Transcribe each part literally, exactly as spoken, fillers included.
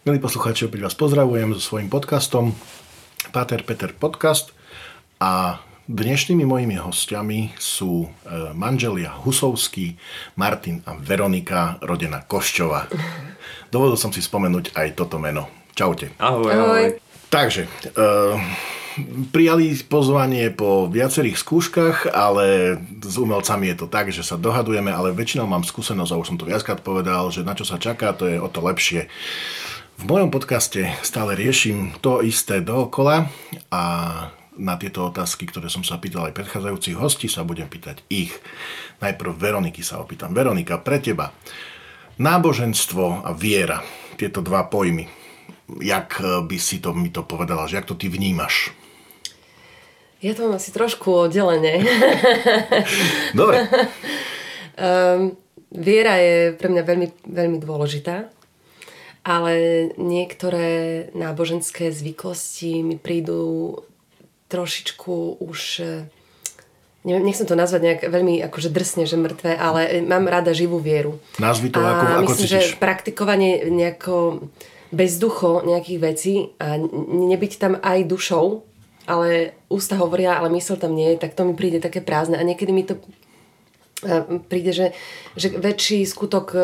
Milí poslucháči, opäť vás pozdravujem so svojím podcastom Páter Peter Podcast a dnešnými mojimi hostiami sú manželia Husovský, Martin a Veronika, rodená Košťová. Dovolil som si spomenúť aj toto meno. Čaute. Ahoj, ahoj. Takže, uh, prijali pozvanie po viacerých skúškach, ale s umelcami je to tak, že sa dohadujeme, ale väčšinou mám skúsenosť, a už som to viackrát povedal, že na čo sa čaká, to je o to lepšie. V mojom podcaste stále riešim to isté dookola a na tieto otázky, ktoré som sa pýtal aj predchádzajúcich hostí, sa budem pýtať ich. Najprv Veroniky sa opýtam. Veronika, pre teba náboženstvo a viera, tieto dva pojmy, jak by si to mi to povedala, že jak to ty vnímaš? Ja to mám asi trošku oddelené. Dobre. um, viera je pre mňa veľmi, veľmi dôležitá, ale niektoré náboženské zvyklosti mi prídu trošičku už, neviem, nechcem to nazvať nejak veľmi akože drsne, že mŕtve, ale mám rada živú vieru. Nazvi to, a ako, ako myslím, cítiš. že praktikovanie nejako bezducho nejakých vecí a nebyť tam aj dušou, ale ústa hovoria, ale mysl tam nie je, tak to mi príde také prázdne. A niekedy mi to príde, že, že väčší skutok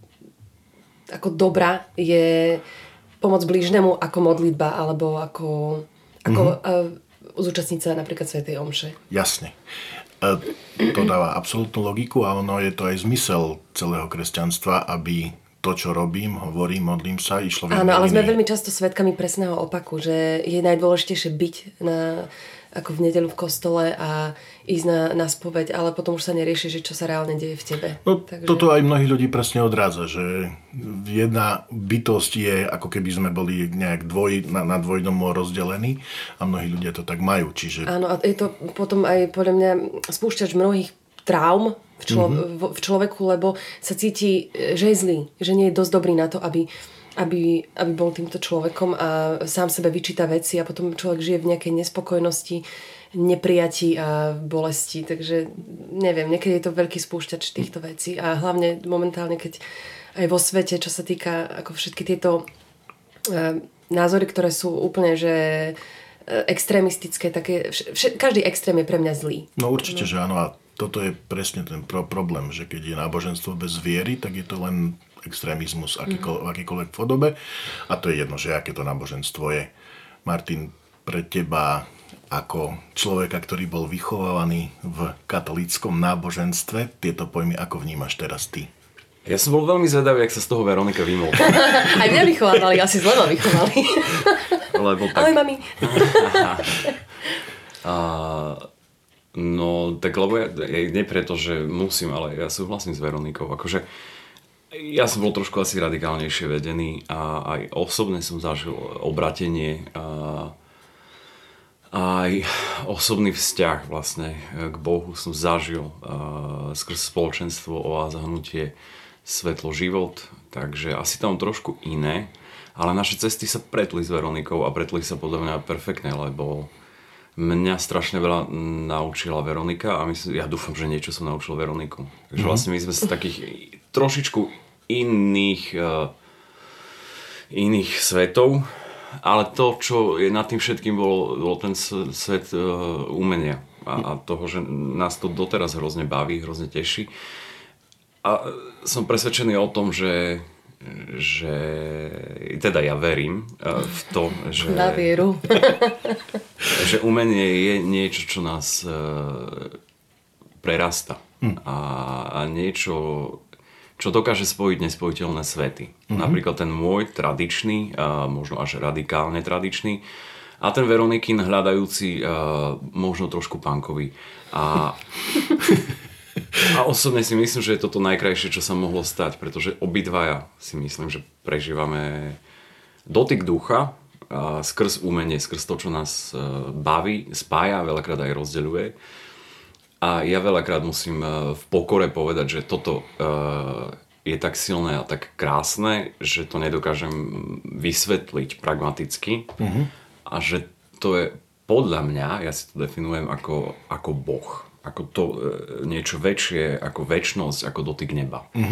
ako dobra je pomoc blížnemu ako modlitba, alebo ako, ako mm-hmm. zúčastniť sa napríklad svätej omše. Jasne. To dáva absolútnu logiku a ono je to aj zmysel celého kresťanstva, aby to, čo robím, hovorím, modlím sa, išlo v Áno, ale sme veľmi často svedkami presného opaku, že je najdôležitejšie byť na, ako v nedeľu v kostole a ísť na, na spoveď, ale potom už sa nerieši, že čo sa reálne deje v tebe. No, Takže... toto aj mnohých ľudí presne odrádza, že jedna bytosť je, ako keby sme boli nejak dvoj, na, na dvojdomo rozdelení a mnohí ľudia to tak majú. Čiže... Áno, a je to potom aj podľa mňa spúšťač mnohých traum v, člo- mm-hmm. v človeku, lebo sa cíti, že je zlý, že nie je dosť dobrý na to, aby, aby, aby bol týmto človekom a sám sebe vyčíta veci a potom človek žije v nejakej nespokojnosti, neprijatí a bolesti. Takže neviem, niekedy je to veľký spúšťač týchto vecí a hlavne momentálne, keď aj vo svete, čo sa týka ako všetky tieto uh, názory, ktoré sú úplne, že extrémistické, také, vš- každý extrém je pre mňa zlý. No určite, no. Že áno a toto je presne ten pro- problém, že keď je náboženstvo bez viery, tak je to len extrémizmus akýkoľ- v akýkoľvek podobe a to je jedno, že aké to náboženstvo je. Martin, pre teba ako človeka, ktorý bol vychovávaný v katolíckom náboženstve, tieto pojmy ako vnímaš teraz ty? Ja som bol veľmi zvedavý, jak sa z toho Veronika vymol. Aj mňa vychovávali, asi zle ma vychovali. Lebo tak... Ahoj, mami. a, no, tak lebo ja, ja, nie preto, že musím, ale ja súhlasím s Veronikou. Akože ja som bol trošku asi radikálnejšie vedený a aj osobne som zažil obratenie a aj osobný vzťah vlastne k Bohu som zažil a skrz spoločenstvo Oáza hnutie Svetlo život, takže asi tam trošku iné, ale naše cesty sa pretli s Veronikou a pretli sa podľa mňa perfektne, lebo mňa strašne veľa naučila Veronika a myslím, ja dúfam, že niečo som naučil Veroniku. Takže vlastne my sme sa takých trošičku iných uh, iných svetov, ale to, čo je nad tým všetkým, bol, bol ten svet uh, umenia a, a toho, že nás to doteraz hrozne baví, hrozne teší. A som presvedčený o tom, že, že teda ja verím uh, v to, že, na vieru. že umenie je niečo, čo nás uh, prerasta hm. a, a niečo, čo dokáže spojiť nespojiteľné svety. Mm-hmm. Napríklad ten môj tradičný, a možno až radikálne tradičný, a ten Veronikin hľadajúci, a možno trošku punkový. A, a osobne si myslím, že je toto najkrajšie, čo sa mohlo stať, pretože obidvaja si myslím, že prežívame dotyk ducha a skrz umenie, skrz to, čo nás baví, spája, veľakrát aj rozdeľuje. A ja veľakrát musím v pokore povedať, že toto je tak silné a tak krásne, že to nedokážem vysvetliť pragmaticky. Mm-hmm. A že to je podľa mňa, ja si to definujem ako, ako Boh. Ako to niečo väčšie, ako večnosť, ako dotyk neba. Mm-hmm.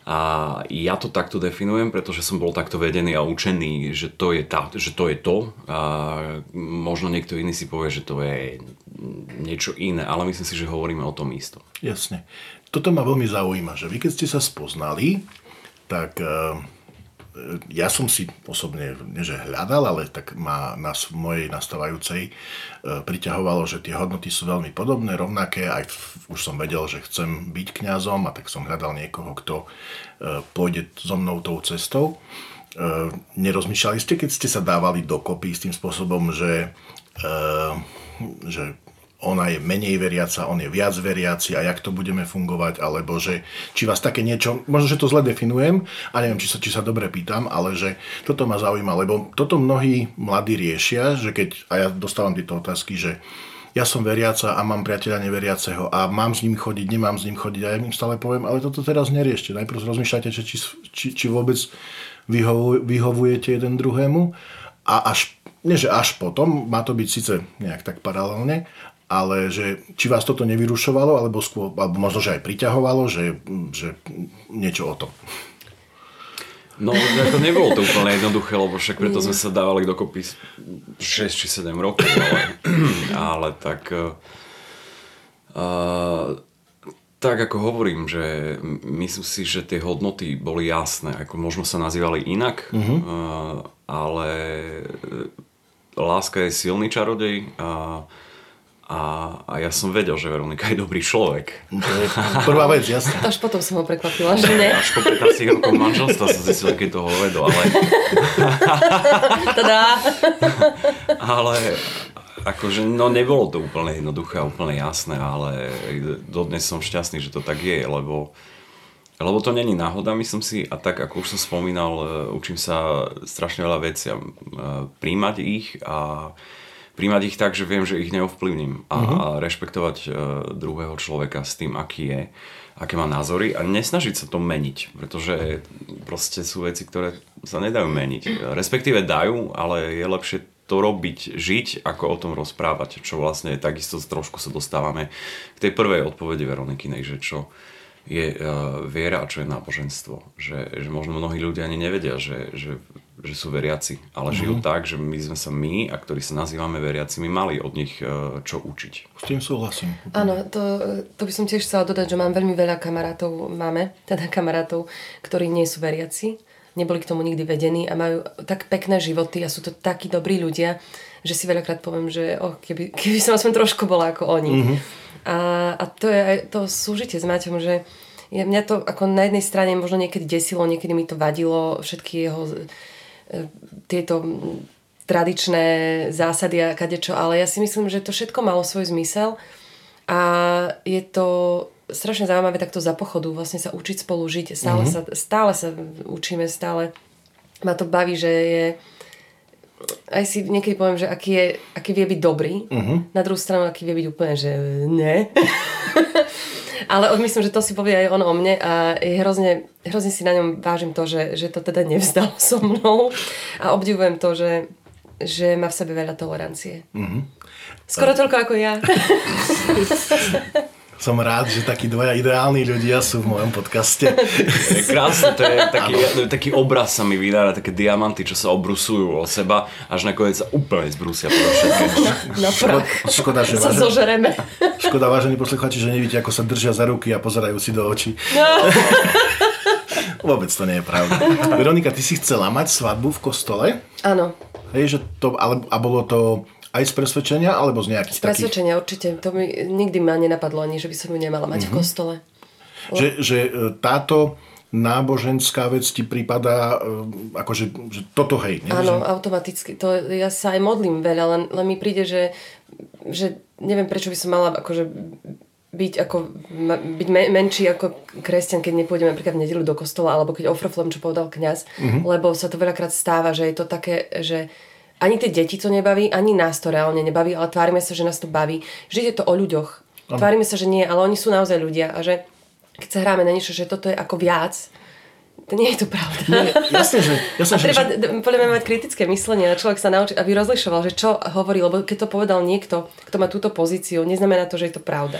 A ja to takto definujem, pretože som bol takto vedený a učený, že to je, tá, že to, je to. A možno niekto iný si povie, že to je niečo iné, ale myslím si, že hovoríme o tom istom. Jasne. Toto ma veľmi zaujíma, že vy keď ste sa spoznali, tak ja som si osobne, nie že hľadal, ale tak ma na mojej nastávajúcej priťahovalo, že tie hodnoty sú veľmi podobné, rovnaké. Aj už som vedel, že chcem byť kňazom a tak som hľadal niekoho, kto pôjde so mnou tou cestou. Nerozmýšľali ste, keď ste sa dávali dokopy s tým spôsobom, že, že ona je menej veriaca, on je viac veriaci a jak to budeme fungovať, alebo že či vás také niečo, možno, že to zle definujem a neviem, či sa, či sa dobre pýtam, ale že toto ma zaujíma, lebo toto mnohí mladí riešia, že keď, a ja dostávam tieto otázky, že ja som veriaca a mám priateľa neveriaceho a mám s ním chodiť, nemám s ním chodiť a ja im stále poviem, ale toto teraz neriešte. Najprv rozmýšľajte, či, či, či vôbec vyhovu, vyhovujete jeden druhému a až, nie že až potom, má to byť síce nejak tak paralelne, ale že či vás toto nevyrušovalo, alebo, skôr, alebo možno, že aj priťahovalo, že, že niečo o tom. No, to nebolo to úplne jednoduché, lebo však preto sme sa dávali dokopy šesť či sedem rokov, ale, ale tak uh, tak ako hovorím, že myslím si, že tie hodnoty boli jasné, ako možno sa nazývali inak, uh-huh. uh, ale láska je silný čarodej a A, a ja som vedel, že Veronika je dobrý človek. To je prvá vec, jasne. Až potom som ho prekvapila, že nie. Až po pätnástich rokov manželstva som zistil, aký to hovedo, ale... Tadá. Ale akože, no nebolo to úplne jednoduché a úplne jasné, ale dodnes som šťastný, že to tak je, lebo, lebo to není náhoda, myslím si, a tak ako už som spomínal, učím sa strašne veľa vecí, príjmať ich a príjmať ich tak, že viem, že ich neovplyvním a, uh-huh. a rešpektovať uh, druhého človeka s tým, aký je, aké má názory a nesnažiť sa to meniť, pretože proste sú veci, ktoré sa nedajú meniť. Respektíve dajú, ale je lepšie to robiť, žiť, ako o tom rozprávať, čo vlastne takisto trošku sa dostávame k tej prvej odpovedi Veronikinej, že čo je uh, viera a čo je náboženstvo. Že, že možno mnohí ľudia ani nevedia, že, že, že sú veriaci, ale mm-hmm. žijú tak, že my sme sa my, a ktorí sa nazývame veriacimi, mali od nich uh, čo učiť. S tým súhlasím. Áno, to, to by som tiež chcela dodať, že mám veľmi veľa kamarátov, máme teda kamarátov, ktorí nie sú veriaci, neboli k tomu nikdy vedení a majú tak pekné životy a sú to takí dobrí ľudia, že si veľakrát poviem, že oh, keby, keby som aspoň trošku bola ako oni. Mm-hmm. A, a to je aj to súžitie s Maťom, že je, mňa to ako na jednej strane možno niekedy desilo, niekedy mi to vadilo, všetky jeho e, tieto tradičné zásady a kadečo, ale ja si myslím, že to všetko malo svoj zmysel a je to strašne zaujímavé takto za pochodu vlastne sa učiť spolu žiť. Stále, mm-hmm. sa, stále sa učíme, stále ma to baví, že je aj si niekedy poviem, že aký, je, aký vie byť dobrý. Uh-huh. Na druhú stranu, aký vie byť úplne, že ne. Ale myslím, že to si povie aj on o mne a je hrozne, hrozne si na ňom vážim to, že, že to teda nevzdal so mnou a obdivujem to, že, že má v sebe veľa tolerancie. Uh-huh. Skoro a... toľko ako ja. Som rád, že takí dvaja ideálni ľudia sú v mojom podcaste. Je krásne, to je taký, taký obraz sa mi vydára, také diamanty, čo sa obrusujú o seba, až nakoniec sa úplne zbrusia podľa všetkého. Na prach. Škoda, že sa vážen... zožereme. Škoda, vážení poslucháči, že nevidíte, ako sa držia za ruky a pozerajú si do očí. No. Vôbec to nie je pravda. Veronika, ty si chcela mať svadbu v kostole? Áno. Hej, že to, ale, a bolo to... Aj z presvedčenia, alebo z nejakých takých? Z presvedčenia, takých... určite. To mi nikdy ma nenapadlo ani, že by som ju nemala mať uh-huh. v kostole. Le... Že, že táto náboženská vec ti prípada, akože že toto hej. Ne? Áno, že... automaticky. To, ja sa aj modlím veľa, len, len mi príde, že, že neviem, prečo by som mala akože byť, ako, byť me, menší ako kresťan, keď nepôjdem napríklad v nedeľu do kostola, alebo keď ofroflem, čo povedal kňaz, uh-huh. lebo sa to veľakrát stáva, že je to také, že ani tie deti to nebaví, ani nás to reálne nebaví, ale tvárime sa, že nás to baví. Vždy je to o ľuďoch. Ano. Tvárime sa, že nie, ale oni sú naozaj ľudia a že keď sa hráme na niečo, že toto je ako viac, to nie je to pravda. Nie, jasne, že, jasne, a treba že... podľa mňa mať kritické myslenie a človek sa naučí, aby rozlišoval, že čo hovorí, lebo keď to povedal niekto, kto má túto pozíciu, neznamená to, že je to pravda.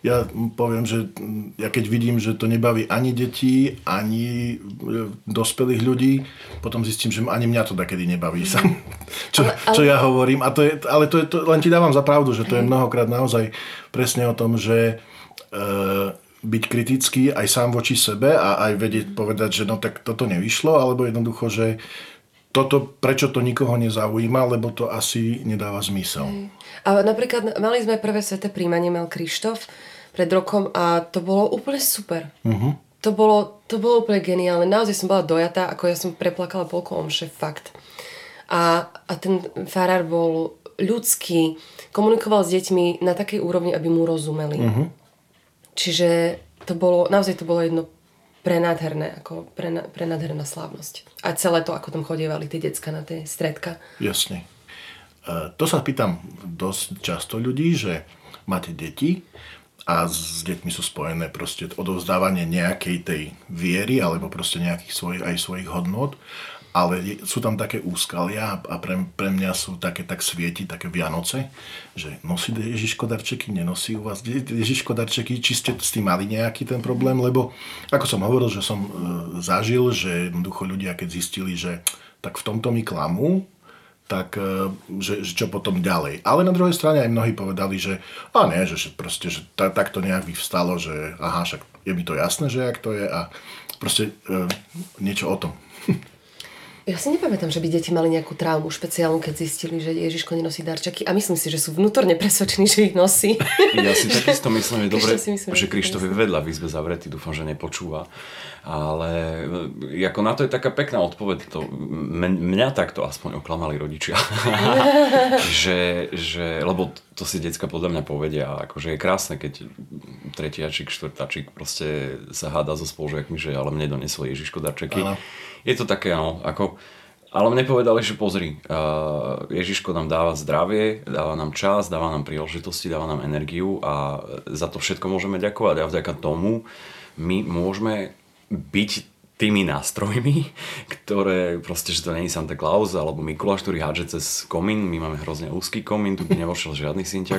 ja poviem, že ja keď vidím, že to nebaví ani deti, ani dospelých ľudí, potom zistím, že ani mňa to takedy nebaví sám. Čo, ale, ale... čo ja hovorím. A to je, ale to je, to, len ti dávam za pravdu, že to je mnohokrát naozaj presne o tom, že e, byť kritický aj sám voči sebe a aj vedieť povedať, že no tak toto nevyšlo, alebo jednoducho, že toto, prečo to nikoho nezaujíma, lebo to asi nedáva zmysel. Hej. A napríklad mali sme prvé sveté príjmanie, mal Krištof pred rokom a to bolo úplne super. Uh-huh. To bolo, to bolo úplne geniálne. Naozaj som bola dojatá, ako ja som preplakala polku omše, fakt. A, a ten farár bol ľudský, komunikoval s deťmi na takej úrovni, aby mu rozumeli. Uh-huh. Čiže to bolo, naozaj to bolo jedno prenádherné, ako prena, prenádherná slávnosť. A celé to, ako tam chodievali tie decka na tie stredka. Jasne. E, to sa pýtam dosť často ľudí, že máte deti a s deťmi sú spojené proste odovzdávanie nejakej tej viery alebo proste nejakých svojich, aj svojich hodnôt, ale sú tam také úskalia a pre, pre mňa sú také, tak svieti, také Vianoce, že nosí Ježiško darčeky, nenosí u vás Ježiško darčeky, či ste s tým mali nejaký ten problém, lebo ako som hovoril, že som e, zažil, že jednoducho ľudia, keď zistili, že tak v tomto mi klamú, tak že, že čo potom ďalej. Ale na druhej strane aj mnohí povedali, že a nie, že proste, že ta, tak to nejak vyvstalo, že aha, však je mi to jasné, že jak to je a proste e, niečo o tom. Ja si nepamätám, že by deti mali nejakú traumu špeciálnu, keď zistili, že Ježiško nenosí darčeky a myslím si, že sú vnútorne presvedčení, že ich nosí. Ja si takisto myslím, že dobre, že Krištof je vedľa v izbe zavretý, dúfam, že nepočúva. Ale ako na to je taká pekná odpoveď. To, mňa takto aspoň oklamali rodičia. že, že, lebo to si decka podľa mňa povedia. Akože je krásne, keď tretiačik, štvrtačik proste sa háda so spolužiakmi, že ale mne donesol Ježiško darčeky. Áno. Je to také, no, ako... Ale mne povedali, že pozri, Ježiško nám dáva zdravie, dáva nám čas, dáva nám príležitosti, dáva nám energiu a za to všetko môžeme ďakovať. A vďaka tomu my môžeme byť tými nástrojmi, ktoré proste, že to nie je Santa Claus alebo Mikuláš, ktorý hádže cez komín. My máme hrozne úzky komín, tu by nevošiel žiadny synťak.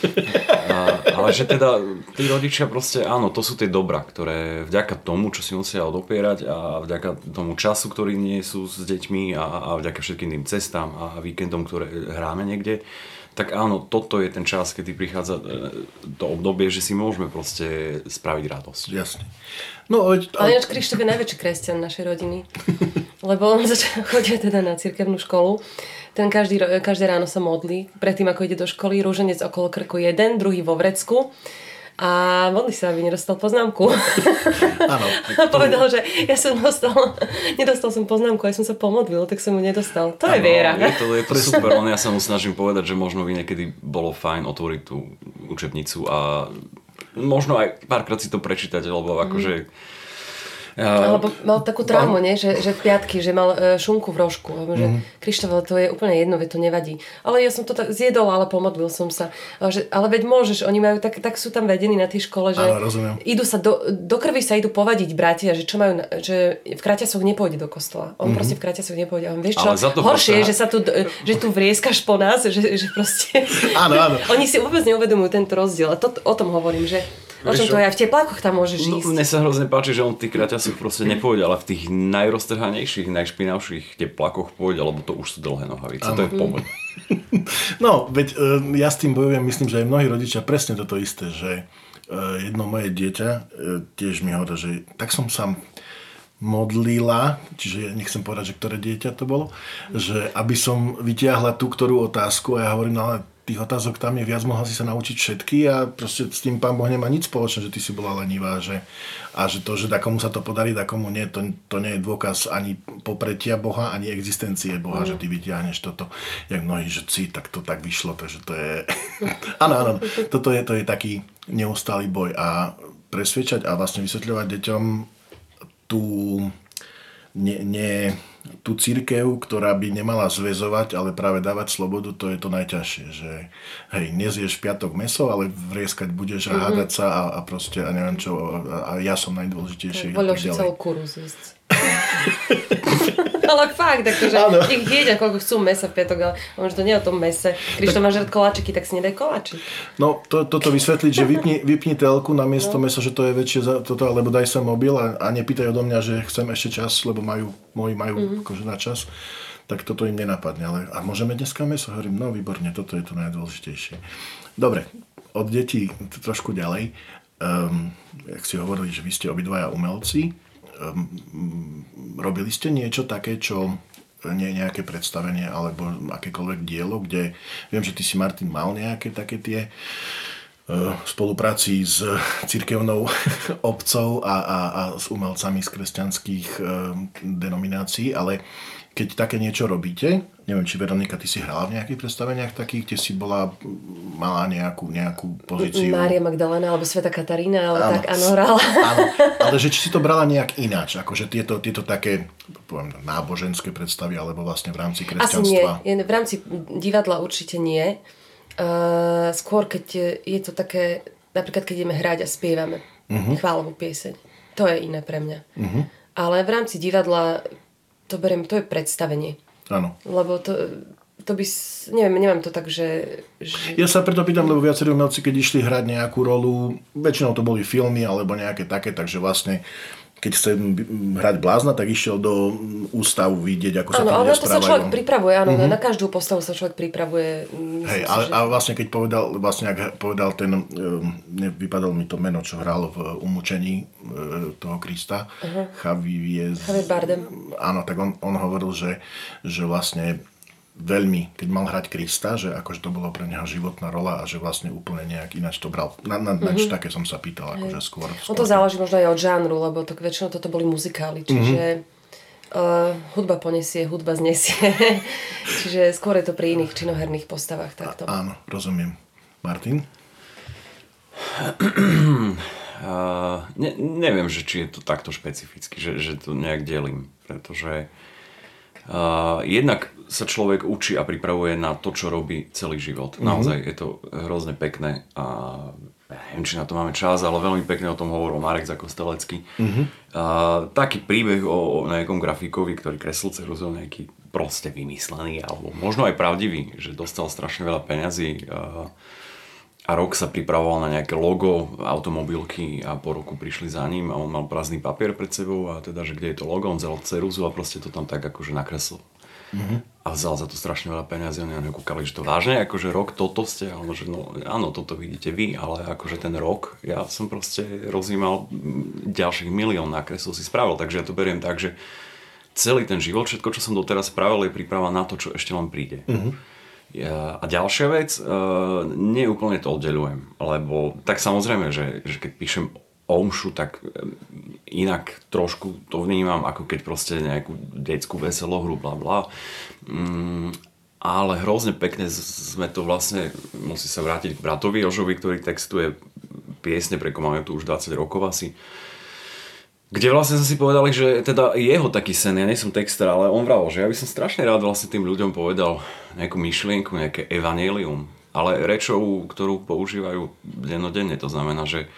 A, ale že teda tí rodičia proste, áno, to sú tie dobrá, ktoré vďaka tomu, čo si musia odopierať a vďaka tomu času, ktorý nie sú s deťmi a, a vďaka všetkým tým cestám a víkendom, ktoré hráme niekde, tak áno, toto je ten čas, kedy prichádza to obdobie, že si môžeme proste spraviť radosť. Jasne. No, veď, ale ináč Krištof je najväčší kresťan našej rodiny, lebo on začal chodiť teda na cirkevnú školu. Ten každý, každé ráno sa modlí, predtým ako ide do školy, rúženec okolo krku jeden, druhý vo vrecku. A modlí sa, aby nedostal poznámku. Áno. A povedal, že ja som dostal, nedostal som poznámku, aj som sa pomodlil, tak som mu nedostal. To ano, je viera. Je to, je to super, on ja sa mu snažím povedať, že možno by niekedy bolo fajn otvoriť tú učebnicu a možno aj párkrát si to prečítať, lebo akože... Ja, alebo mal takú traumu, nie? Že, že piatky, že mal e, šunku v rožku. Lebo, že mm. Krištof, to je úplne jedno, veď to nevadí. Ale ja som to tak zjedol, ale pomodlil som sa. Ale, že, ale veď môžeš, oni majú, tak, tak sú tam vedení na tej škole, že áno, idú sa do, do krvi sa idú povadiť bratia, že čo majú, že v kraťasoch nepôjde do kostola. On mm-hmm. proste v kraťasoch nepôjde. On, vieš čo, horšie je, že sa tu, že tu vrieskaš po nás, že, že proste... Áno, áno. Oni si vôbec neuvedomujú tento rozdiel. A to, o tom hovorím, že o čom to je, aj v teplákoch tam môžeš ísť. No, mne sa hrozne páči, že on v tých kraťasoch proste nepôjde, ale v tých najroztrhanejších, najšpinavších teplákoch pôjde, lebo to už sú dlhé nohavice. To je pohoď. No, veď ja s tým bojujem, myslím, že aj mnohí rodičia presne toto isté, že jedno moje dieťa tiež mi hovorí, že tak som sa modlila, čiže nechcem povedať, že ktoré dieťa to bolo, že aby som vytiahla tú, ktorú otázku a ja hovorím, no ale tých otázok tam je viac, mohla si sa naučiť všetky a proste s tým Pán Boh nemá nič spoločné, že ty si bola lenivá, že, a že to, že takomu sa to podarí, takomu nie, to, to nie je dôkaz ani popretia Boha, ani existencie Boha, mm. že ty vytiahneš toto, jak mnohí, že si, tak to tak vyšlo, takže to je, áno, áno, toto je, to je taký neustály boj a presviečať a vlastne vysvetľovať deťom tú nie, nie tú cirkev, ktorá by nemala zväzovať, ale práve dávať slobodu, to je to najťažšie, že hej, nezješ v piatok mäso, ale vrieskať budeš a mm-hmm. hádať sa a, a proste a neviem čo, a, a ja som najdôležitejší. Voľoši celú kuru zjesť. Ale fakt, akože nech jedia, koľko chcú mesa v piatok, ale on, že to nie je o tom mese. Když to máš rád koláčiky, tak si nedaj koláčik. No, to, toto vysvetliť, že vypni, vypni telku na miesto no. mesa, že to je väčšie za toto, alebo daj sa mobil a, a nepýtaj odo mňa, že chcem ešte čas, lebo majú, moji majú mm-hmm. akože na čas. Tak toto im nenapadne. Ale a môžeme dneska meso? Hovorím, no výborne, toto je to najdôležitejšie. Dobre, od detí trošku ďalej. Um, jak si hovorili, že vy ste obidvaja umelci, um, robili ste niečo také, čo nie je nejaké predstavenie alebo akékoľvek dielo, kde viem, že ty si, Martin, mal nejaké také tie uh, spolupráci s cirkevnou obcov a, a, a s umelcami z kresťanských uh, denominácií, ale keď také niečo robíte, neviem, či Veronika, ty si hrala v nejakých predstaveniach takých, kde si bola, mala nejakú, nejakú pozíciu? Mária Magdalena alebo Sveta Katarína, ale áno, tak áno, hrala. Áno, ale že či si to brala nejak ináč, akože tieto, tieto také, poviem, náboženské predstavy, alebo vlastne v rámci kresťanstva? Asi nie, v rámci divadla určite nie. Uh, skôr, keď je to také, napríklad keď ideme hrať a spievame uh-huh. chválovú pieseň. To je iné pre mňa. Uh-huh. Ale v rámci divadla to beriem, to je predstavenie. Áno. Lebo to, to by, neviem, nemám to tak, že, že... Ja sa preto pýtam, lebo viacerí umelci, keď išli hrať nejakú rolu, väčšinou to boli filmy alebo nejaké také, takže vlastne keď chce hrať blázna, tak išiel do ústavu vidieť, ako sa áno, tam ľudia správajú. Áno, ale to sa človek pripravuje, áno, mm-hmm. na každú postavu sa človek pripravuje. Hej, ale, že... a vlastne keď povedal, vlastne ak povedal ten, vypadalo mi to meno, čo hral v umúčení toho Krista, uh-huh. Javier Bardem. Áno, tak on, on hovoril, že, že vlastne veľmi, keď mal hrať Krista, že akože to bolo pre neho životná rola a že vlastne úplne nejak ináč to bral. Na, na, mm-hmm. Nač také som sa pýtal, akože skôr. skôr no to záleží možno aj od žánru, lebo to väčšinou toto boli muzikály, čiže mm-hmm. uh, hudba poniesie, hudba znesie. Čiže skôr je to pri iných činoherných postavách takto. A, áno, rozumiem. Martin? uh, ne, neviem, že či je to takto špecificky, že, že to nejak delím, pretože Uh, jednak sa človek učí a pripravuje na to, čo robí celý život. Mm-hmm. Naozaj je to hrozne pekné a neviem, či na to máme čas, ale veľmi pekne o tom hovoril Marek Zakostelecký. Mm-hmm. Uh, taký príbeh o, o nejakom grafikovi, ktorý kreslil ceruzu, nejaký proste vymyslený, alebo možno aj pravdivý, že dostal strašne veľa peňazí uh, a rok sa pripravoval na nejaké logo automobilky a po roku prišli za ním a on mal prázdny papier pred sebou a teda, že kde je to logo, on vzal ceruzu a proste to tam tak akože nakreslil. Mm-hmm. A vzal za to strašne veľa peniazí a oni na ňu kúkali, že to vážne, akože rok toto ste, a ono, že no áno, toto vidíte vy, ale akože ten rok, ja som proste rozímal ďalších milión nakreslil si spravil, takže ja to beriem tak, že celý ten život, všetko, čo som doteraz spravil, je príprava na to, čo ešte len príde. Mm-hmm. Ja, a ďalšia vec, uh, nie úplne to oddeľujem, lebo tak samozrejme, že, že keď píšem omšu, tak inak trošku to vnímam, ako keď proste nejakú detskú veselohru, bla bla. Mm, ale hrozne pekne sme to vlastne, musí sa vrátiť k bratovi Jožovi, ktorý textuje piesne, preko máme tu už dvadsať rokov asi. Kde vlastne sme si povedali, že teda jeho taký sen, ja nie som texter, ale on vravel, že ja by som strašne rád vlastne tým ľuďom povedal nejakú myšlienku, nejaké evanjelium, ale rečou, ktorú používajú dennodenne, to znamená, že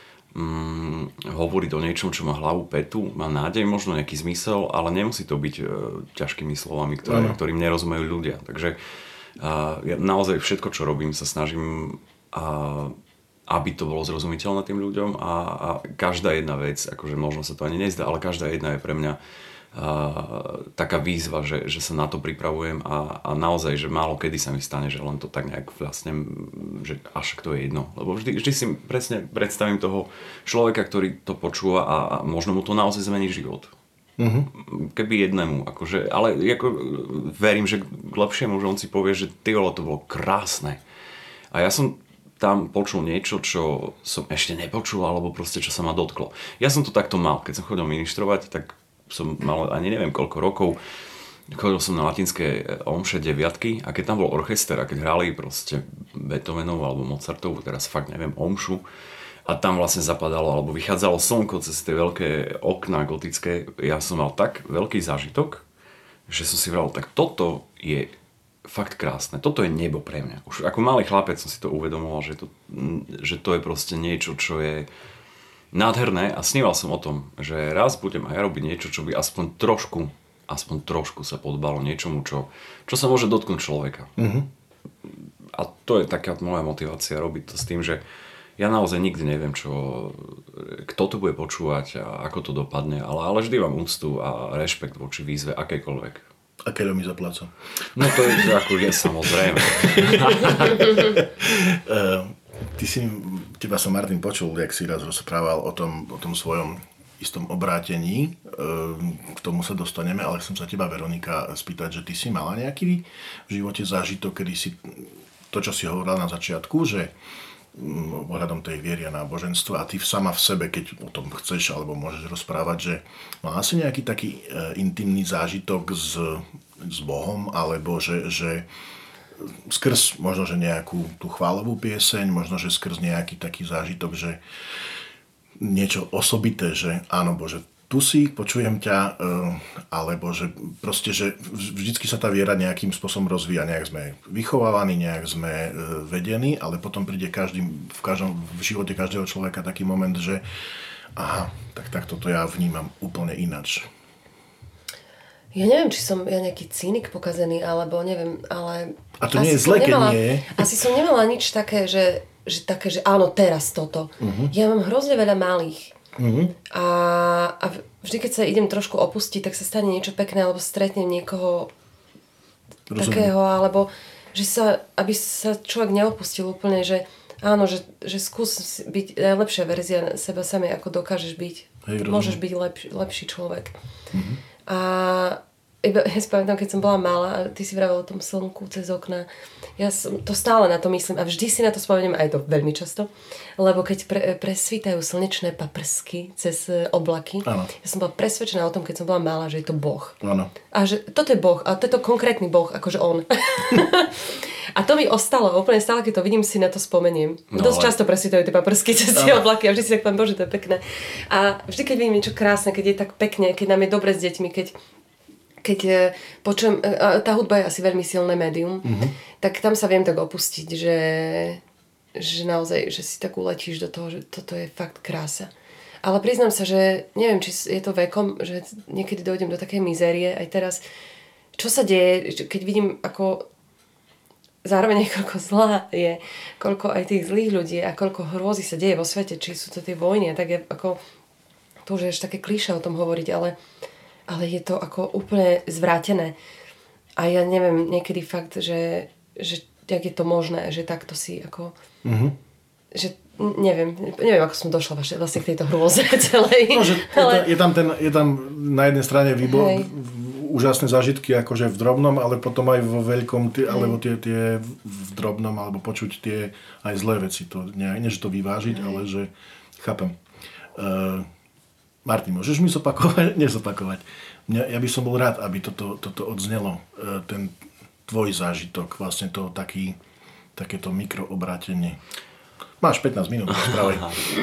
mm, hovoriť o niečom, čo má hlavu, petu, má nádej, možno nejaký zmysel, ale nemusí to byť e, ťažkými slovami, ktoré, ktorým nerozumejú ľudia. Takže a, ja naozaj všetko, čo robím, sa snažím a, aby to bolo zrozumiteľné tým ľuďom a, a každá jedna vec, akože možno sa to ani nezdá, ale každá jedna je pre mňa a, taká výzva, že, že sa na to pripravujem a, a naozaj, že málo kedy sa mi stane, že len to tak nejak vlastne, že až to je jedno. Lebo vždy, vždy si presne predstavím toho človeka, ktorý to počúva a, a možno mu to naozaj zmení život. Mm-hmm. Keby jednému, akože, ale ako, verím, že k lepšiemu, že on si povie, že ty vole, to bolo krásne. A ja som tam počul niečo, čo som ešte nepočul, alebo proste, čo sa ma dotklo. Ja som to takto mal. Keď som chodil ministrovať, tak som mal ani neviem koľko rokov. Chodil som na latinské omše deviatky a keď tam bol orchester a keď hrali proste Beethovenov alebo Mozartov, teraz fakt neviem, omšu, a tam vlastne zapadalo, alebo vychádzalo slnko cez tie veľké okná gotické, ja som mal tak veľký zážitok, že som si vral, tak toto je fakt krásne. Toto je nebo pre mňa. Už ako malý chlapec som si to uvedomoval, že to, že to je proste niečo, čo je nádherné a sníval som o tom, že raz budem aj ja robiť niečo, čo by aspoň trošku aspoň trošku sa podbalo niečomu, čo, čo sa môže dotknúť človeka. Uh-huh. A to je taká moja motivácia robiť to s tým, že ja naozaj nikdy neviem, čo, kto to bude počúvať a ako to dopadne, ale, ale vždy mám úctu a rešpekt voči výzve akejkoľvek. A keď mi zapláca? No to je ako je samozrejme. Ty si, teba som Martin počul, jak si raz rozprával o tom, o tom svojom istom obrátení, k tomu sa dostaneme, ale chcem sa teba, Veronika, spýtať, že ty si mala nejaký v živote zážitok, kedy si to, čo si hovorila na začiatku, že ohľadom tej viery a náboženstva a ty sama v sebe, keď o tom chceš alebo môžeš rozprávať, že má asi nejaký taký intimný zážitok s, s Bohom, alebo že, že skrz možno, že nejakú tú chválovú pieseň, možno, že skrz nejaký taký zážitok, že niečo osobité, že áno Bože, tu si, počujem ťa, alebo že proste, že vždycky sa tá viera nejakým spôsobom rozvíja, nejak sme vychovávaní, nejak sme vedení, ale potom príde každý, v, každom, v živote každého človeka taký moment, že aha, tak, tak toto ja vnímam úplne ináč. Ja neviem, či som ja nejaký cynik pokazený, alebo neviem, ale... A to nie je zle, keď nie je. Asi som nemala nič také, že, že, také, že áno, teraz toto. Uh-huh. Ja mám hrozne veľa malých. Uh-huh. A, a vždy, keď sa idem trošku opustiť, tak sa stane niečo pekné, alebo stretnem niekoho Rozumiem. takého, alebo že sa, aby sa človek neopustil úplne, že áno, že, že skús byť najlepšia verzia seba samej, ako dokážeš byť. Hej, Môžeš byť lepš, lepší človek. Uh-huh. A iba, ja si pamätám, keď som bola malá a ty si vravel o tom slnku cez okna, ja som to stále na to myslím a vždy si na to spomeniem, aj to veľmi často, lebo keď pre, presvítajú slnečné paprsky cez oblaky, ano. Ja som bola presvedčená o tom, keď som bola malá, že je to Boh. Ano. A že toto je Boh, a to je to konkrétny Boh, akože on. A to mi ostalo, úplne stále, keď to vidím, si na to spomeniem. No, Dosť ale... často presvítajú tie paprsky cez tie oblaky a vždy si tak poviem, Bože, to je pekné. A vždy, keď vidím niečo krásne, keď je tak pekne, keď nám je dobre s deťmi, keď keď počujem, tá hudba je asi veľmi silné médium, mm-hmm. tak tam sa viem tak opustiť, že, že naozaj, že si tak uletíš do toho, že toto je fakt krása. Ale priznám sa, že neviem, či je to vekom, že niekedy dojdem do takej mizérie aj teraz. Čo sa deje, keď vidím, ako zároveň aj koľko zlá je, koľko aj tých zlých ľudí a koľko hrôzy sa deje vo svete, či sú to tie vojny, tak je ako, to už je až také klišé o tom hovoriť, ale ale je to ako úplne zvrátené. A ja neviem niekedy fakt, že, že jak je to možné, že takto si ako... Mm-hmm. Že neviem, neviem, ako som došla vlastne, vlastne k tejto hrôze celej. No, že ale... je, tam ten, je tam na jednej strane výbo, úžasné zážitky akože v drobnom, ale potom aj vo veľkom, tie, alebo tie, tie v drobnom, alebo počuť tie aj zlé veci. To, nie, nie že to vyvážiť, Hej. ale že chápem. Uh, Martin, môžeš mi zopakovať? Nezopakovať. Mňa, ja by som bol rád, aby toto, toto odznelo. Ten tvoj zážitok, vlastne to taký, takéto mikroobrátenie. Máš pätnásť minút, rozprávaj.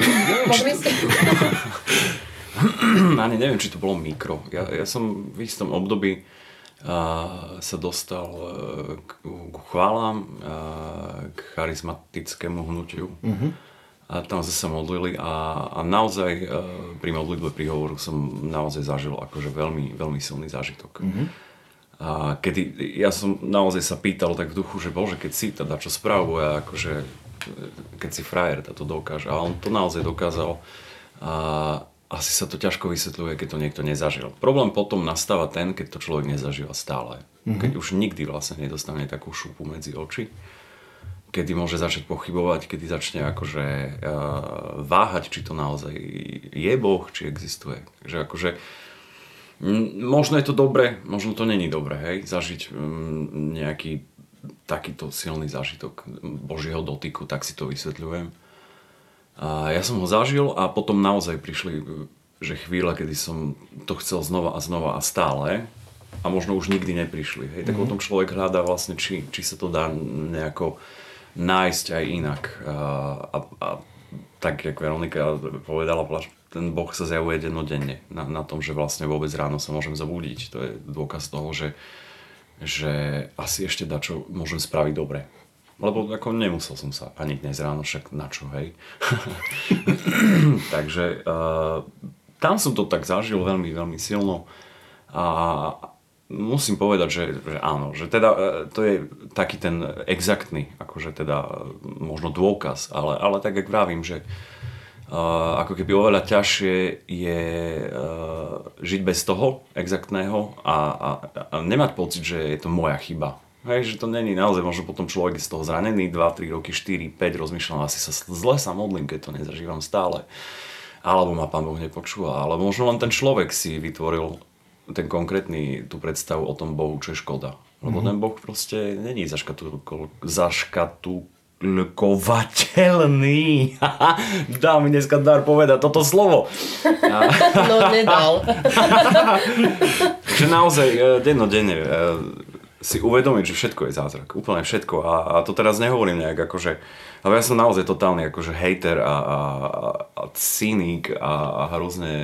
Ani neviem, či to bolo mikro. Ja, ja som v istom období uh, sa dostal uh, k, k chválam, uh, k charizmatickému hnutiu. Uh-huh. A tam sme sa modlili a, a naozaj e, pri modlitbe príhovoru som naozaj zažil akože veľmi, veľmi silný zážitok. Mm-hmm. A kedy ja som naozaj sa pýtal tak v duchu, že Bože, keď si teda čo spravuje, akože keď si frajer, to dokáže. A on to naozaj dokázal. A asi sa to ťažko vysvetľuje, keď to niekto nezažil. Problém potom nastáva ten, keď to človek nezažíva stále. Mm-hmm. Keď už nikdy vlastne nedostane takú šupu medzi oči. Kedy môže začať pochybovať, kedy začne akože uh, váhať, či to naozaj je Boh, či existuje. Takže akože m, možno je to dobre, možno to není dobre, hej, zažiť m, nejaký takýto silný zážitok Božieho dotyku, tak si to vysvetľujem. A ja som ho zažil a potom naozaj prišli, že chvíle, kedy som to chcel znova a znova a stále a možno už nikdy neprišli, hej, tak mm-hmm. potom človek hľadá vlastne, či, či sa to dá nejako nájsť aj inak. A, a, a tak, jak Veronika povedala, ten Boh sa zjavuje dennodenne na, na tom, že vlastne vôbec ráno sa môžem zabudiť. To je dôkaz toho, že, že asi ešte dačo môžem spraviť dobre. Lebo ako nemusel som sa ani dnes ráno, však na čo, hej. Takže uh, tam som to tak zažil veľmi, veľmi silno. A musím povedať, že, že áno, že teda to je taký ten exaktný, akože teda možno dôkaz, ale, ale tak, jak vravím, že Uh, ako keby oveľa ťažšie je uh, žiť bez toho exaktného a, a, a nemať pocit, že je to moja chyba. Hej, že to není naozaj, možno potom človek je z toho zranený dva, tri roky, štyri, päť, rozmýšľam, asi sa zle sa modlím, keď to nezažívam stále. Alebo ma Pán Boh nepočúva, ale možno len ten človek si vytvoril ten konkrétny tú predstavu o tom Bohu, čo je škoda. Lebo mm-hmm. ten Boh proste není zaškatu, zaškatu kovateľný. Dá mi dneska dar povedať toto slovo. No, nedal. Že naozaj dennodenne si uvedomiť, že všetko je zázrak. Úplne všetko. A, a to teraz nehovorím nejak akože... Ale ja som naozaj totálny akože hejter a, a, a cynik a, a hrozne...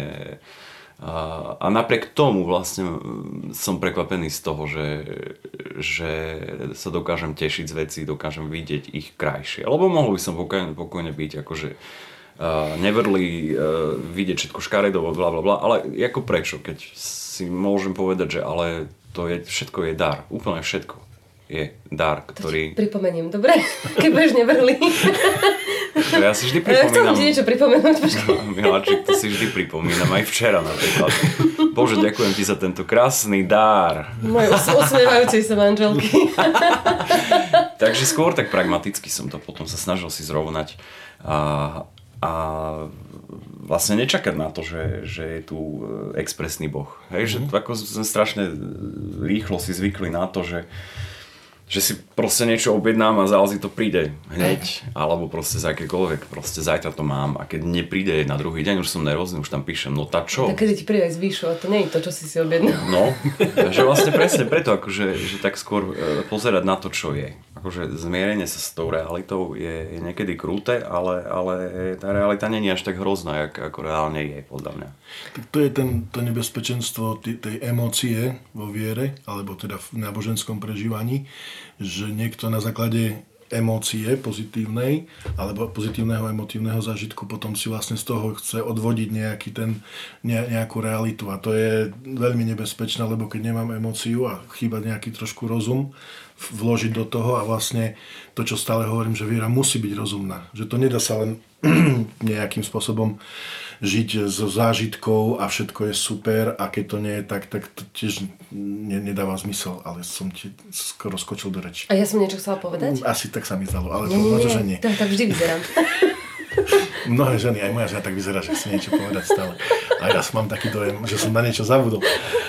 A, a napriek tomu vlastne som prekvapený z toho, že, že sa dokážem tešiť z vecí, dokážem vidieť ich krajšie. Lebo mohol by som pokojne, pokojne byť akože uh, nevrlý, uh, vidieť všetko škaredovo, bla bla bla, ale ako prečo, keď si môžem povedať, že ale to je, všetko je dar, úplne všetko je dar, ktorý... Pripomeniem, dobre? Keď budeš nevrlý. Ja si vždy pripomínam... Chcem ti niečo pripomenúť. Miláčik, to si vždy pripomínam, aj včera napríklad. Bože, ďakujem ti za tento krásny dar. Moje usmievajúcej sa manželky. Takže skôr tak pragmaticky som to potom sa snažil si zrovnať a, a vlastne nečakať na to, že, že je tu expresný Boh. Hej, mm-hmm. že ako sme strašne rýchlo si zvykli na to, že že si proste niečo objednám a zrazu to príde hneď, alebo proste za akékoľvek, proste zajtra to mám a keď nepríde na druhý deň, už som nervózny, už tam píšem, no tá čo? Tak keď ti príde aj zvýšu, a to nie je to, čo si si objednal. No, že vlastne presne preto, akože, že tak skôr pozerať na to, čo je. Akože zmierenie sa s tou realitou je, je niekedy krúte, ale, ale tá realita nie je až tak hrozná, jak, ako reálne je, podľa mňa. Tak to je ten, to nebezpečenstvo tej, tej emócie vo viere, alebo teda v náboženskom prežívaní, že niekto na základe emócie pozitívnej alebo pozitívneho emotívneho zážitku potom si vlastne z toho chce odvodiť nejaký ten, ne, nejakú realitu a to je veľmi nebezpečné, lebo keď nemám emóciu a chýba nejaký trošku rozum vložiť do toho a vlastne to, čo stále hovorím, že viera musí byť rozumná, že to nedá sa len nejakým spôsobom žiť so zážitkou a všetko je super a keď to nie je tak, tak to tiež ne, nedáva zmysel, ale som ti skoro skočil do reči. A ja som niečo chcela povedať? Asi tak sa mi zdalo, ale nie, to nie, že nie. To, tak vždy vyzerám. Mnohé ženy, aj moja žena tak vyzerá, že chce niečo povedať stále. A ja mám taký dojem, že som na niečo zabudol.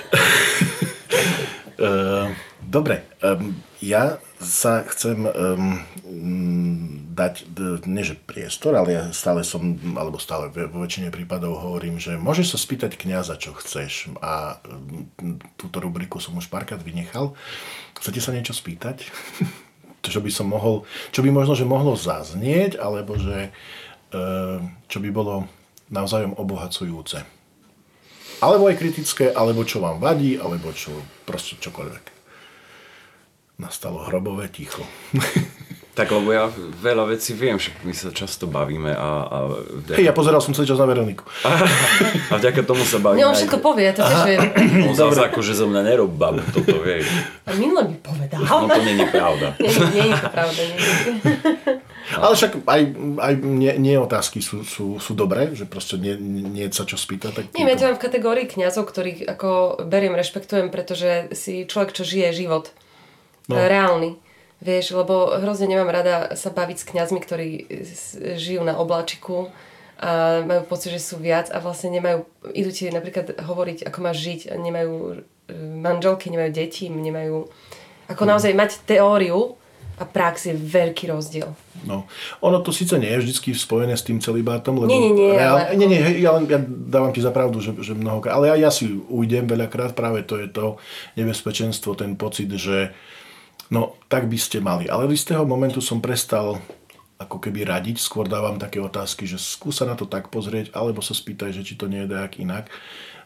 uh, dobre, um, ja sa chcem um, dať, nie že priestor, ale ja stále som, alebo stále vo väčšine prípadov hovorím, že môžeš sa spýtať kňaza, čo chceš a um, túto rubriku som už párkrát vynechal. Chcete sa niečo spýtať? Čo by som mohol, čo by možno, že mohlo zaznieť, alebo že um, čo by bolo navzájom obohacujúce. Alebo aj kritické, alebo čo vám vadí, alebo čo, proste čokoľvek. Nastalo hrobové ticho. Tak, lebo ja veľa vecí viem, však my sa často bavíme a... a vďaka... Hej, ja pozeral som celý čas na Veroniku. A, a vďaka tomu sa bavíme. No, on všetko povie, ja to tiež viem. On zase ako, že zo mňa nerob babu, toto vieš. A minule by povedal. No to nie je pravda. Nie, nie je to pravda. Nie. Ale však aj, aj nie, nie otázky sú, sú, sú dobré, že proste nie, nie je sa čo spýtať. Tak nie, ja to mám v kategórii kňazov, ktorých ako beriem, rešpektujem, pretože si človek, čo žije život. No. Reálny. Vieš, lebo hrozne nemám rada sa baviť s kňazmi, ktorí žijú na obláčiku a majú pocit, že sú viac a vlastne nemajú, idú ti napríklad hovoriť, ako máš žiť a nemajú manželky, nemajú deti, nemajú, ako naozaj mať teóriu a prax je veľký rozdiel. No, ono to síce nie je vždycky spojené s tým celibátom, lebo... Nie, nie, nie. Reál... Ale... nie, nie ja, len, ja dávam ti za pravdu, že, že mnohokrát, ale ja, ja si ujdem veľakrát, práve to je to nebezpečenstvo, ten pocit, že no, tak by ste mali. Ale z toho momentu som prestal ako keby radiť, skôr dávam také otázky, že skúsa na to tak pozrieť, alebo sa spýtaj, že či to nie je dajak inak,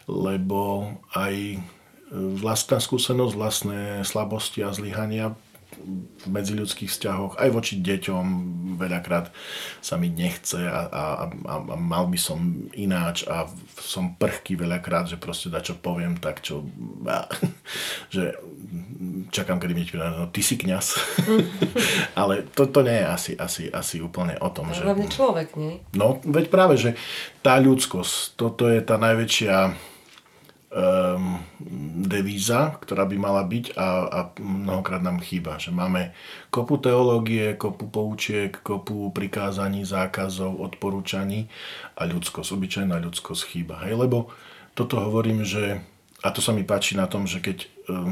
lebo aj vlastná skúsenosť, vlastné slabosti a zlyhania v medziľudských vzťahoch, aj voči deťom veľakrát sa mi nechce a, a, a, a mal by som ináč a som prchký veľakrát, že proste dačo poviem tak, čo že čakám, kedy mi povedať, no ty si kňaz. Ale to, to nie je asi, asi, asi úplne o tom, to že... hlavne človek, nie? No, veď práve, že tá ľudskosť, toto je tá najväčšia Um, devíza, ktorá by mala byť a, a mnohokrát nám chýba, že máme kopu teológie, kopu poučiek, kopu prikázaní, zákazov, odporúčaní a ľudskosť, obyčajná ľudskosť chýba. Hej, lebo toto hovorím, že a to sa mi páči na tom, že keď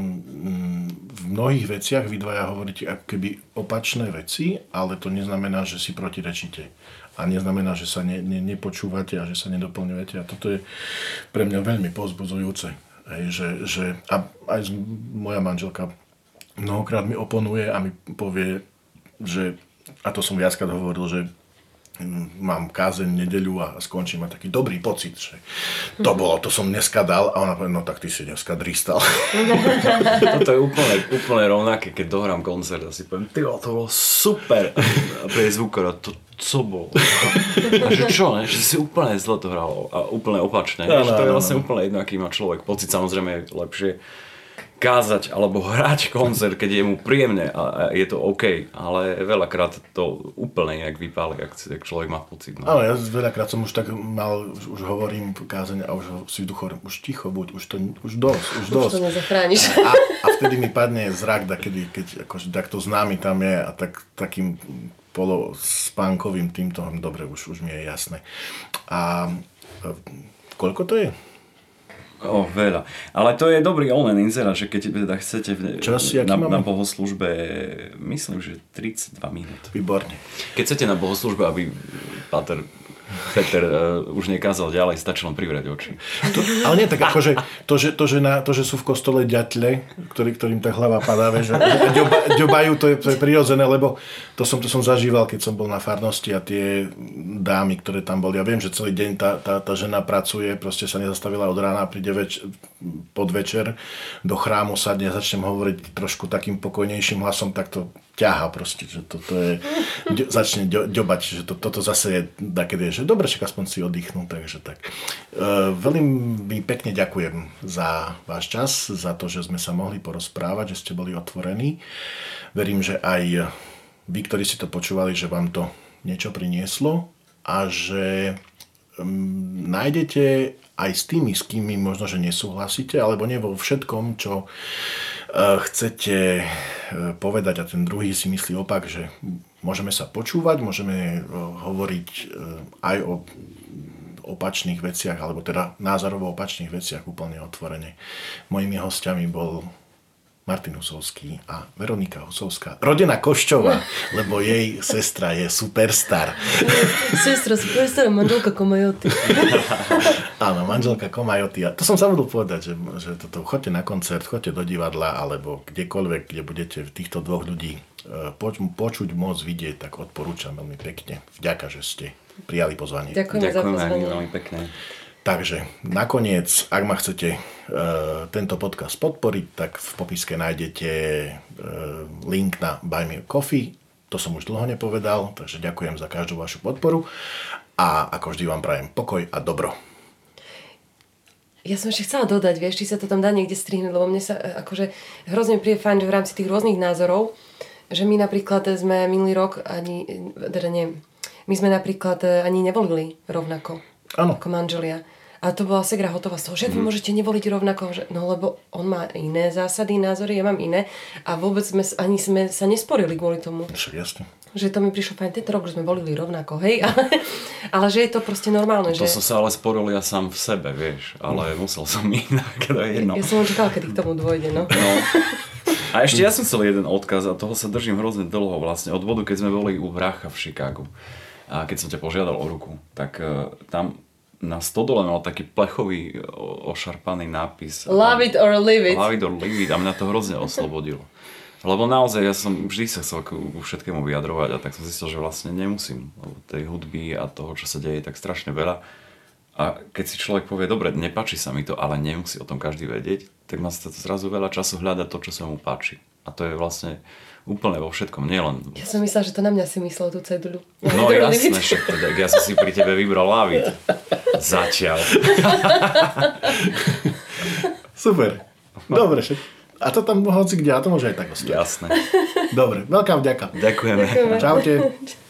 um, v mnohých veciach vy dvaja hovoríte ako keby opačné veci, ale to neznamená, že si protirečíte. A neznamená, že sa ne, ne, nepočúvate a že sa nedoplňujete. A toto je pre mňa veľmi povzbudzujúce. Hej, že, že, a aj moja manželka mnohokrát mi oponuje a mi povie, že, a to som viackrát hovoril, že mám kázeň nedeľu a skončím, a taký dobrý pocit, že to bolo, to som dneska dal a ona povie, no tak ty si dneska dristal. Toto je úplne, úplne rovnaké, keď dohrám koncert a si poviem, tyjo, to bolo super. A príde zvukor a to co bolo? A že čo, ne? Že si úplne zle to hral a úplne opačné. No, no, to je vlastne no. úplne jedno, aký má človek pocit. Samozrejme je lepšie kázať alebo hrať koncert, keď je mu príjemne a je to OK, ale veľakrát to úplne nejak vypáli, ak človek má pocit. No. Áno, ja veľakrát som už tak mal, už, už hovorím kázeň a už si v duchu hovorím, už ticho buď, už to už dosť, už dosť. Už to nezachrániš. A, a vtedy mi padne zrak, kedy, keď akože, takto známy tam je a tak, takým polospánkovým týmto, dobre, už, už mi je jasné. A, a koľko to je? O, veľa. Ale to je dobrý omen inzera, že keď teda chcete v, Čas, na, na bohoslúžbe, myslím, že tridsaťdva minút. Výborne. Keď chcete na bohoslúžbe, aby Páter Peter uh, už nekázal ďalej, stačí len privrieť oči. To, ale nie, tak akože to, že, to, že, na, to, že sú v kostole ďatle, ktorý, ktorým tá hlava padá, že ďoba, ďobajú, to je, to je prirodzené, lebo to som, to som zažíval, keď som bol na farnosti a tie dámy, ktoré tam boli, ja viem, že celý deň tá, tá, tá žena pracuje, proste sa nezastavila od rána, príde več, podvečer do chrámu, sadne a začnem hovoriť trošku takým pokojnejším hlasom, tak to ťaha proste, že toto je, začne ďobať, že to, toto zase je takedy, že dobre, však aspoň si oddychnú, takže tak. E, veľmi pekne ďakujem za váš čas, za to, že sme sa mohli porozprávať, že ste boli otvorení. Verím, že aj vy, ktorí si to počúvali, že vám to niečo prinieslo a že um, nájdete aj s tými, s kým možno, že nesúhlasíte, alebo nie vo všetkom, čo chcete povedať a ten druhý si myslí opak, že môžeme sa počúvať, môžeme hovoriť aj o opačných veciach, alebo teda názorovo opačných veciach úplne otvorene. Mojimi hostiami bol Martin Husovský a Veronika Husovská, rodená Koščová, lebo jej sestra je superstar. Sestra superstar, manželka Komajoty. Áno, manželka Komajoty. A to som zabudol povedať, že, že toto, choďte na koncert, choďte do divadla, alebo kdekoľvek, kde budete týchto dvoch ľudí poč- počuť, môcť vidieť, tak odporúčam veľmi pekne. Vďaka, že ste prijali pozvanie. Ďakujeme za pozvanie. Veľmi pekne. Takže nakoniec, ak ma chcete e, tento podcast podporiť, tak v popiske nájdete e, link na Buy Me a Coffee. To som už dlho nepovedal, takže ďakujem za každú vašu podporu a ako vždy vám prajem pokoj a dobro. Ja som ešte chcela dodať, vieš, či sa to tam dá niekde strihnúť, lebo mne sa akože hrozne príde fajn, že v rámci tých rôznych názorov, že my napríklad sme minulý rok ani, teda nie, my sme napríklad ani nevolili rovnako Áno. ako manželia. A to bola Segra hotová z toho, že vy môžete nevoliť rovnako, že, no lebo on má iné zásady, názory, ja mám iné a vôbec sme, ani sme sa nesporili kvôli tomu. Však jasne. Že to mi prišlo fajn, tento rok už sme volili rovnako, hej, ale, ale že je to proste normálne. To že... som sa ale sporil ja sám v sebe, vieš, ale mm. musel som inak, to je jedno. Ja, ja som len čakala, kedy k tomu dôjde, no. no. A ešte ja som chcel jeden odkaz a toho sa držím hrozne dlho vlastne, od bodu, keď sme boli u Vracha v Chicagu a keď som ťa požiadal o ruku, tak uh, tam na stodole mal taký plechový ošarpaný nápis. Love it or leave it. Love it or leave it a mňa to hrozne oslobodilo. Lebo naozaj ja som vždy sa chcel ku všetkému vyjadrovať a tak som zistil, že vlastne nemusím. Lebo tej hudby a toho, čo sa deje, je tak strašne veľa. A keď si človek povie, dobre, nepáči sa mi to, ale nemusí o tom každý vedieť, tak má sa zrazu veľa času hľadať to, čo sa mu páči. A to je vlastne úplne vo všetkom, nielen... Ja som myslela, že to na mňa si myslel tú ceduľu. No jasné, však teda, ja som si pri tebe vybral lávit. Zatiaľ. Super. Dobre, však. A to tam hoci kde, a to môže aj tak ostať. Jasné. Dobre, veľká vďaka. Ďakujeme. Ďakujeme. Čaute.